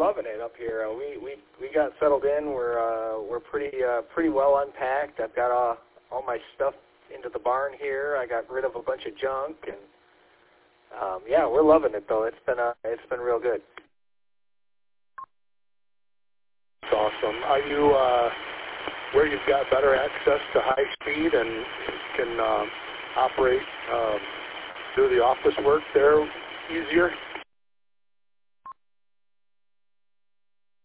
loving it up here. We got settled in. We're pretty well unpacked. I've got all my stuff into the barn here. I got rid of a bunch of junk, and yeah, we're loving it though. It's been real good. That's awesome. Are you where you've got better access to high speed and can operate, do the office work there easier?